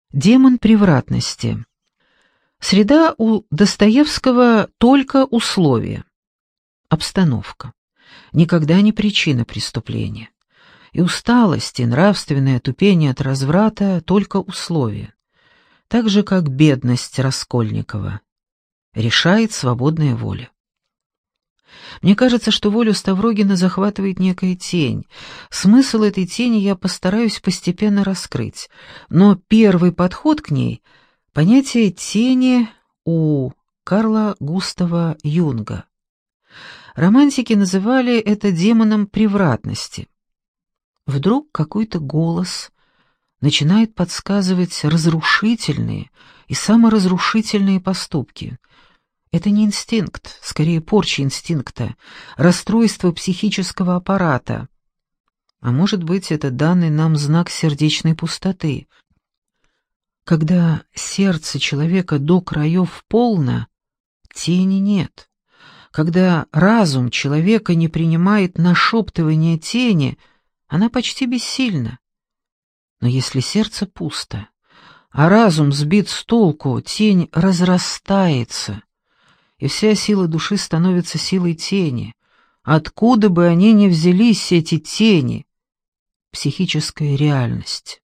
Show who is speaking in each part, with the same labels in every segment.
Speaker 1: Демон превратности. Среда у Достоевского только условие. Обстановка. Никогда не причина преступления. И усталость, и нравственное тупение от разврата только условие. Так же, как бедность Раскольникова. Решает свободная воля. Мне кажется, что волю Ставрогина захватывает некая тень. Смысл этой тени я постараюсь постепенно раскрыть. Но первый подход к ней — понятие тени у Карла Густава Юнга. Романтики называли это демоном превратности. Вдруг какой-то голос начинает подсказывать разрушительные и саморазрушительные поступки. Это не инстинкт, скорее порча инстинкта, расстройство психического аппарата. А может быть, это данный нам знак сердечной пустоты. Когда сердце человека до краев полно, тени нет. Когда разум человека не принимает нашептывание тени, она почти бессильна. Но если сердце пусто, а разум сбит с толку, тень разрастается, и вся сила души становится силой тени. Откуда бы они ни взялись, эти тени? Психическая реальность.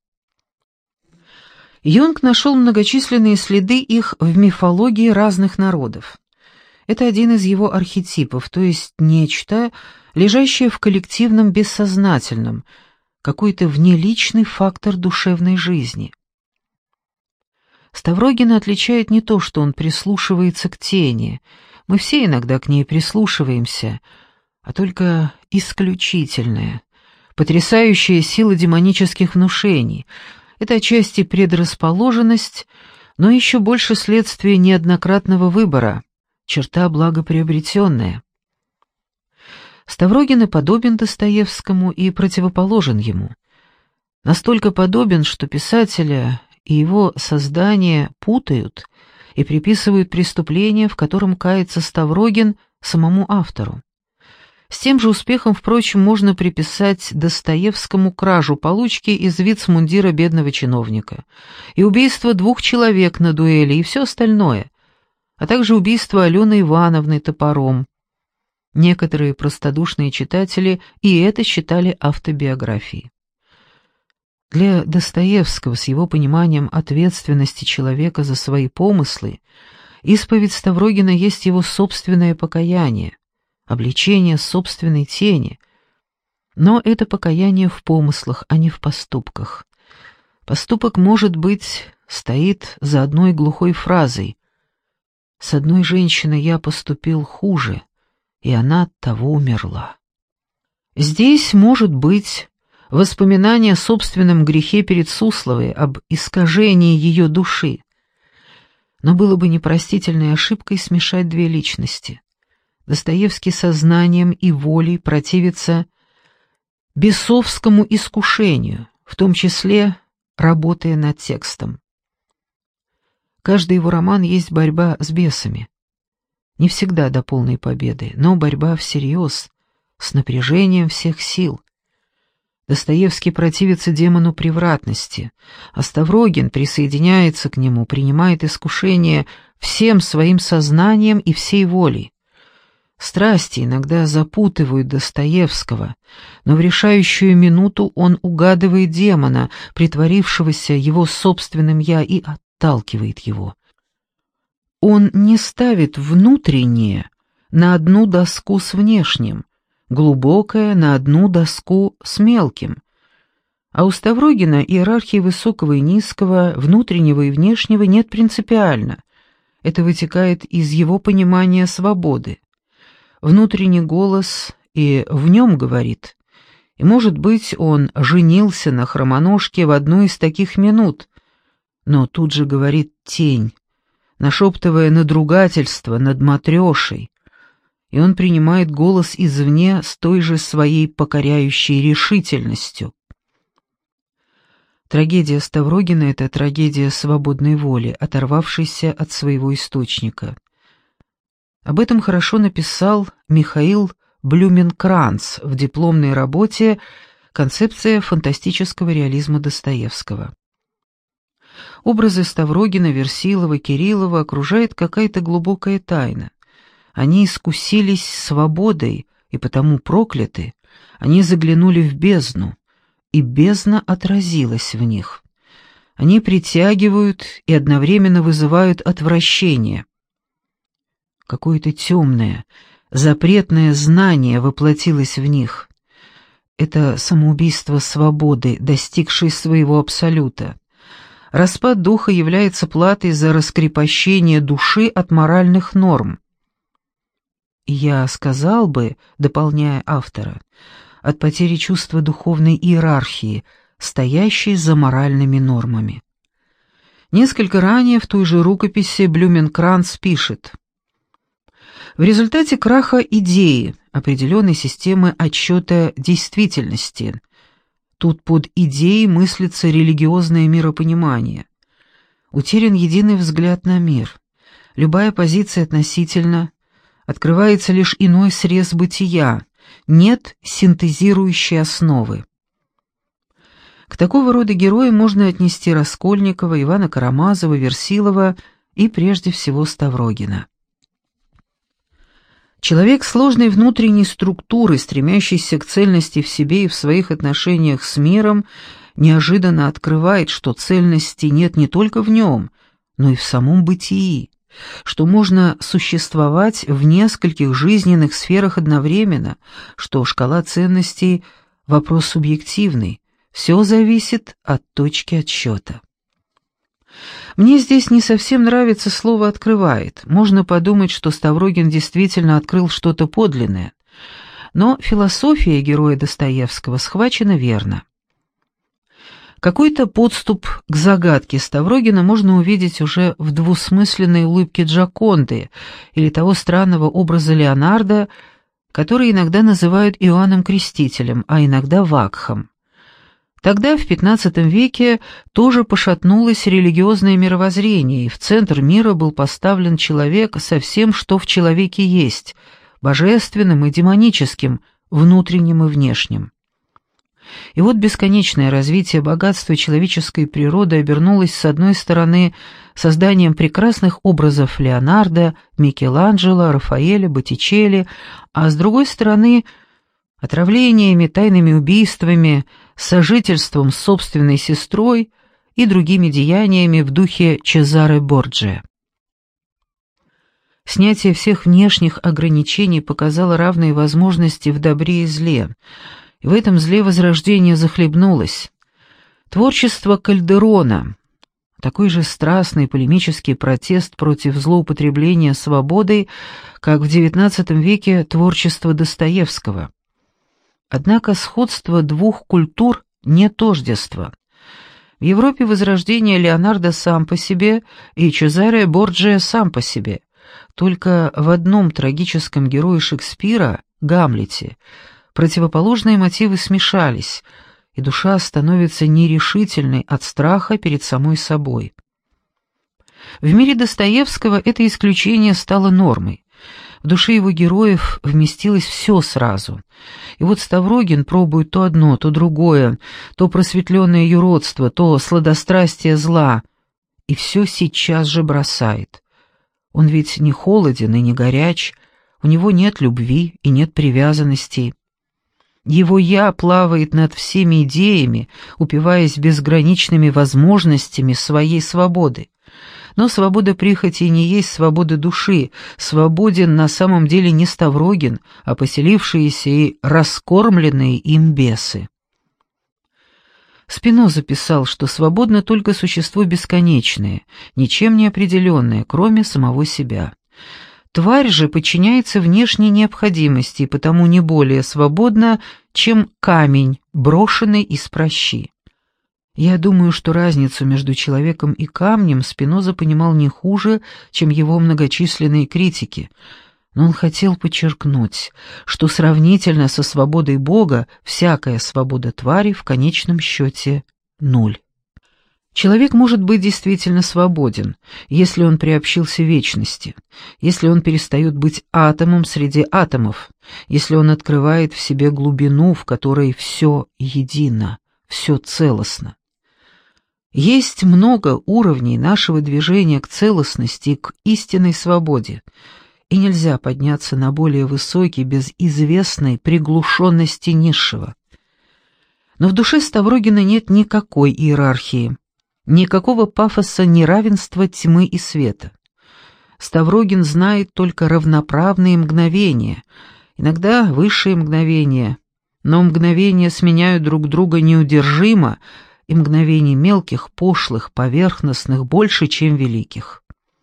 Speaker 1: Юнг нашел многочисленные следы их в мифологии разных народов. Это один из его архетипов, то есть нечто, лежащее в коллективном бессознательном, какой-то внеличный фактор душевной жизни. Ставрогина отличает не то, что он прислушивается к тени, мы все иногда к ней прислушиваемся, а только исключительная, потрясающая сила демонических внушений. Это отчасти предрасположенность, но еще больше следствие неоднократного выбора, черта благоприобретенная. Ставрогин подобен Достоевскому и противоположен ему. Настолько подобен, что писателя и его создание путают и приписывают преступление, в котором кается Ставрогин, самому автору. С тем же успехом, впрочем, можно приписать Достоевскому кражу получки из вицмундира бедного чиновника, и убийство 2 человек на дуэли, и все остальное, а также убийство Алены Ивановны топором. Некоторые простодушные читатели и это считали автобиографией. Для Достоевского, с его пониманием ответственности человека за свои помыслы, исповедь Ставрогина есть его собственное покаяние, обличение собственной тени. Но это покаяние в помыслах, а не в поступках. Поступок, может быть, стоит за одной глухой фразой: «С одной женщиной я поступил хуже, и она от того умерла». Здесь, может быть, воспоминание о собственном грехе перед Сусловой, об искажении ее души. Но было бы непростительной ошибкой смешать 2 личности. Достоевский сознанием и волей противится бесовскому искушению, в том числе работая над текстом. Каждый его роман есть борьба с бесами. Не всегда до полной победы, но борьба всерьез, с напряжением всех сил. Достоевский противится демону превратности, а Ставрогин присоединяется к нему, принимает искушение всем своим сознанием и всей волей. Страсти иногда запутывают Достоевского, но в решающую минуту он угадывает демона, притворившегося его собственным «я», и отталкивает его. Он не ставит внутреннее на одну доску с внешним, глубокое на одну доску с мелким. А у Ставрогина иерархии высокого и низкого, внутреннего и внешнего нет принципиально. Это вытекает из его понимания свободы. Внутренний голос и в нем говорит. И, может быть, он женился на хромоножке в одну из таких минут, но тут же говорит тень, нашептывая надругательство над Матрешей, и он принимает голос извне с той же своей покоряющей решительностью. Трагедия Ставрогина — это трагедия свободной воли, оторвавшейся от своего источника. Об этом хорошо написал Михаил Блюменкранц в дипломной работе «Концепция фантастического реализма Достоевского». Образы Ставрогина, Версилова, Кириллова окружает какая-то глубокая тайна. Они искусились свободой и потому прокляты. Они заглянули в бездну, и бездна отразилась в них. Они притягивают и одновременно вызывают отвращение. Какое-то темное, запретное знание воплотилось в них. Это самоубийство свободы, достигшей своего абсолюта. Распад духа является платой за раскрепощение души от моральных норм. Я сказал бы, дополняя автора, от потери чувства духовной иерархии, стоящей за моральными нормами. Несколько ранее в той же рукописи Блюменкранц пишет: в результате краха идеи, определенной системы отсчета действительности, тут под идеей мыслится религиозное миропонимание, утерян единый взгляд на мир, любая позиция относительно, открывается лишь иной срез бытия, нет синтезирующей основы. К такого рода героям можно отнести Раскольникова, Ивана Карамазова, Версилова и прежде всего Ставрогина. Человек сложной внутренней структуры, стремящийся к цельности в себе и в своих отношениях с миром, неожиданно открывает, что цельности нет не только в нем, но и в самом бытии, что можно существовать в нескольких жизненных сферах одновременно, что шкала ценностей — вопрос субъективный, все зависит от точки отсчета. Мне здесь не совсем нравится слово «открывает». Можно подумать, что Ставрогин действительно открыл что-то подлинное. Но философия героя Достоевского схвачена верно. Какой-то подступ к загадке Ставрогина можно увидеть уже в двусмысленной улыбке Джоконды или того странного образа Леонардо, который иногда называют Иоанном Крестителем, а иногда Вакхом. Тогда, в XV веке, тоже пошатнулось религиозное мировоззрение, и в центр мира был поставлен человек со всем, что в человеке есть, божественным и демоническим, внутренним и внешним. И вот бесконечное развитие богатства человеческой природы обернулось, с одной стороны, созданием прекрасных образов Леонардо, Микеланджело, Рафаэля, Боттичелли, а с другой стороны — отравлениями, тайными убийствами, сожительством с собственной сестрой и другими деяниями в духе Чезаре Борджиа. Снятие всех внешних ограничений показало равные возможности в добре и зле, и в этом зле возрождение захлебнулось. Творчество Кальдерона, такой же страстный полемический протест против злоупотребления свободой, как в XIX веке творчество Достоевского. Однако сходство двух культур не тождество. В Европе возрождение Леонардо сам по себе и Чезаре Борджиа сам по себе. Только в одном трагическом герое Шекспира, Гамлете, противоположные мотивы смешались, и душа становится нерешительной от страха перед самой собой. В мире Достоевского это исключение стало нормой. В душе его героев вместилось все сразу. И вот Ставрогин пробует то одно, то другое, то просветленное юродство, то сладострастие зла, и все сейчас же бросает. Он ведь не холоден и не горяч, у него нет любви и нет привязанностей. Его «я» плавает над всеми идеями, упиваясь безграничными возможностями своей свободы. Но свобода прихоти не есть свобода души, свободен на самом деле не Ставрогин, а поселившиеся и раскормленные им бесы. Спиноза писал, что свободно только существо бесконечное, ничем не определенное, кроме самого себя. Тварь же подчиняется внешней необходимости и потому не более свободна, чем камень, брошенный из пращи. Я думаю, что разницу между человеком и камнем Спиноза понимал не хуже, чем его многочисленные критики, но он хотел подчеркнуть, что сравнительно со свободой Бога всякая свобода твари в конечном счете нуль. Человек может быть действительно свободен, если он приобщился вечности, если он перестает быть атомом среди атомов, если он открывает в себе глубину, в которой все едино, все целостно. Есть много уровней нашего движения к целостности и к истинной свободе, и нельзя подняться на более высокий без известной приглушенности низшего. Но в душе Ставрогина нет никакой иерархии, никакого пафоса неравенства тьмы и света. Ставрогин знает только равноправные мгновения, иногда высшие мгновения, но мгновения сменяют друг друга неудержимо, и мгновений мелких, пошлых, поверхностных больше, чем великих.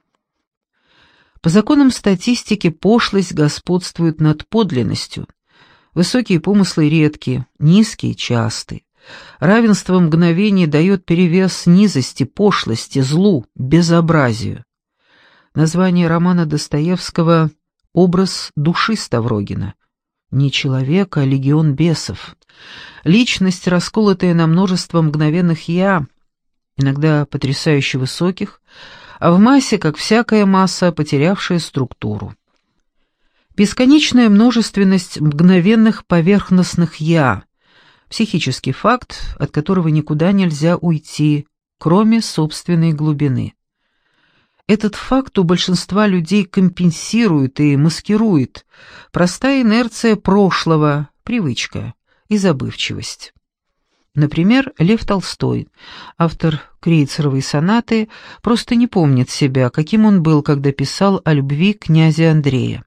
Speaker 1: По законам статистики пошлость господствует над подлинностью. Высокие помыслы редки, низкие часты. Равенство мгновений дает перевес низости, пошлости, злу, безобразию. Название романа Достоевского «Образ души Ставрогина». Не человека, а легион бесов. Личность, расколотая на множество мгновенных «я», иногда потрясающе высоких, а в массе, как всякая масса, потерявшая структуру. Бесконечная множественность мгновенных поверхностных «я», психический факт, от которого никуда нельзя уйти, кроме собственной глубины. Этот факт у большинства людей компенсирует и маскирует простая инерция прошлого, привычка и забывчивость. Например, Лев Толстой, автор Крейцеровой сонаты, просто не помнит себя, каким он был, когда писал о любви князя Андрея.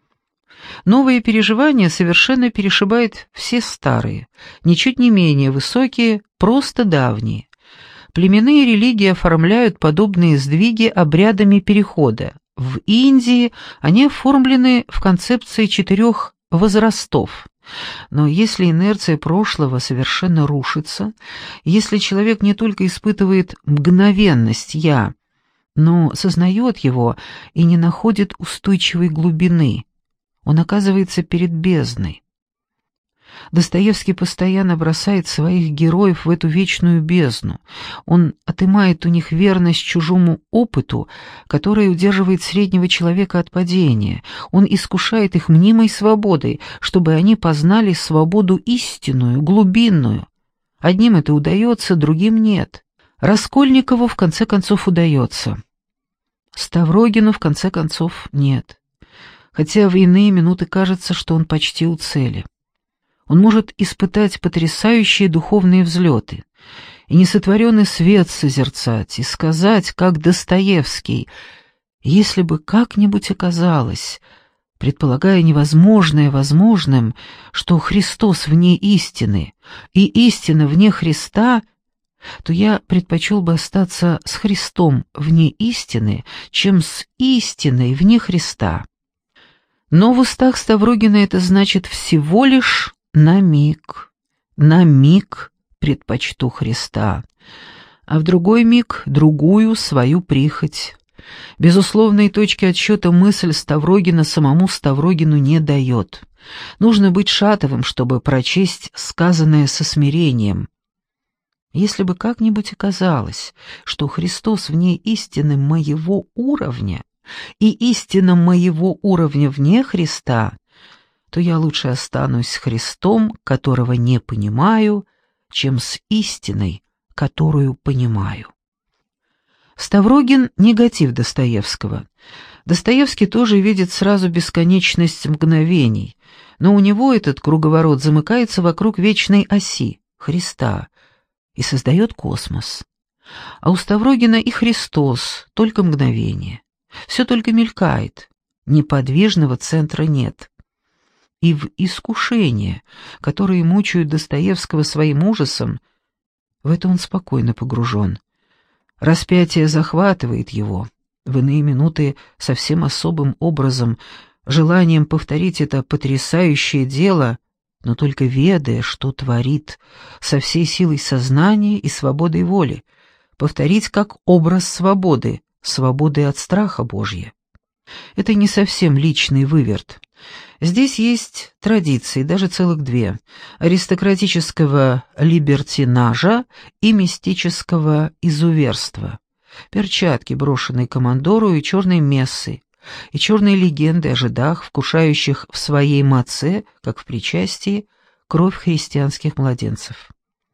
Speaker 1: Новые переживания совершенно перешибают все старые, ничуть не менее высокие, просто давние. Племенные религии оформляют подобные сдвиги обрядами перехода. В Индии они оформлены в концепции 4 возрастов. Но если инерция прошлого совершенно рушится, если человек не только испытывает мгновенность «я», но сознает его и не находит устойчивой глубины, он оказывается перед бездной. Достоевский постоянно бросает своих героев в эту вечную бездну. Он отымает у них верность чужому опыту, которая удерживает среднего человека от падения. Он искушает их мнимой свободой, чтобы они познали свободу истинную, глубинную. Одним это удается, другим нет. Раскольникову в конце концов удается. Ставрогину в конце концов нет. Хотя в иные минуты кажется, что он почти у цели. Он может испытать потрясающие духовные взлеты, и несотворенный свет созерцать, и сказать, как Достоевский, если бы как-нибудь оказалось, предполагая невозможное возможным, что Христос вне истины, и истина вне Христа, то я предпочел бы остаться с Христом вне истины, чем с истиной вне Христа. Но в устах Ставрогина это значит всего лишь на миг предпочту Христа, а в другой миг другую свою прихоть. Безусловной точки отсчета мысль Ставрогина самому Ставрогину не дает. Нужно быть Шатовым, чтобы прочесть сказанное со смирением. Если бы как-нибудь оказалось, что Христос вне истины моего уровня, и истина моего уровня вне Христа, то я лучше останусь с Христом, которого не понимаю, чем с истиной, которую понимаю. Ставрогин — негатив Достоевского. Достоевский тоже видит сразу бесконечность мгновений, но у него этот круговорот замыкается вокруг вечной оси — Христа, и создает космос. А у Ставрогина и Христос — только мгновение. Все только мелькает, неподвижного центра нет. И в искушения, которые мучают Достоевского своим ужасом, в это он спокойно погружен. Распятие захватывает его, в иные минуты совсем особым образом, желанием повторить это потрясающее дело, но только ведая, что творит, со всей силой сознания и свободой воли, повторить как образ свободы, свободы от страха Божья. Это не совсем личный выверт. Здесь есть традиции, даже целых 2, аристократического либертинажа и мистического изуверства. Перчатки, брошенные командору, и черные мессы, и черные легенды о жидах, вкушающих в своей маце, как в причастии, кровь христианских младенцев.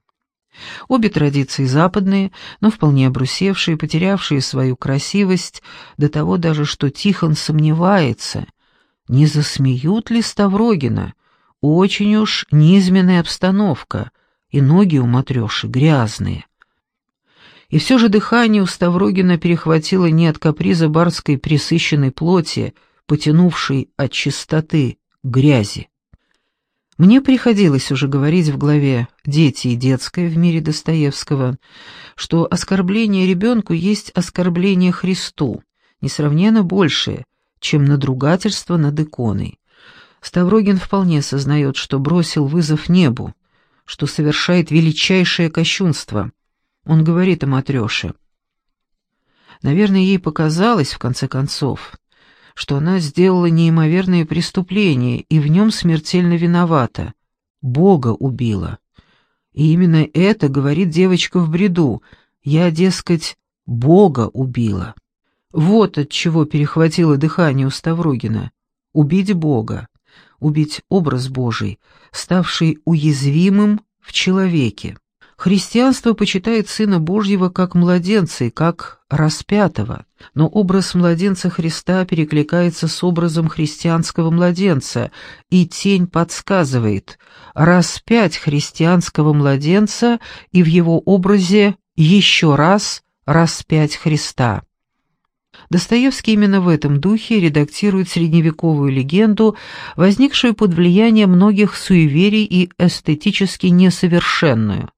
Speaker 1: Обе традиции западные, но вполне обрусевшие, потерявшие свою красивость, до того даже, что Тихон сомневается, не засмеют ли Ставрогина. Очень уж низменная обстановка, и ноги у матрёши грязные. И все же дыхание у Ставрогина перехватило не от каприза барской пресыщенной плоти, потянувшей от чистоты грязи. Мне приходилось уже говорить в главе «Дети и детское» в мире Достоевского, что оскорбление ребенку есть оскорбление Христу, несравненно большее, чем надругательство над иконой. Ставрогин вполне сознает, что бросил вызов небу, что совершает величайшее кощунство. Он говорит о Матрёше. Наверное, ей показалось, в конце концов, что она сделала неимоверное преступление и в нем смертельно виновата. Бога убила. И именно это говорит девочка в бреду. Я, дескать, Бога убила. Вот от чего перехватило дыхание у Ставрогина. Убить Бога. Убить образ Божий, ставший уязвимым в человеке. Христианство почитает Сына Божьего как младенца и как распятого, но образ младенца Христа перекликается с образом христианского младенца, и тень подсказывает распять христианского младенца и в его образе еще раз распять Христа. Достоевский именно в этом духе редактирует средневековую легенду, возникшую под влиянием многих суеверий и эстетически несовершенную.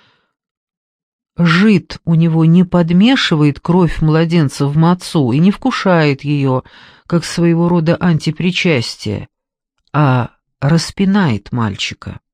Speaker 1: Жид у него не подмешивает кровь младенца в мацу и не вкушает ее, как своего рода антипричастие, а распинает мальчика.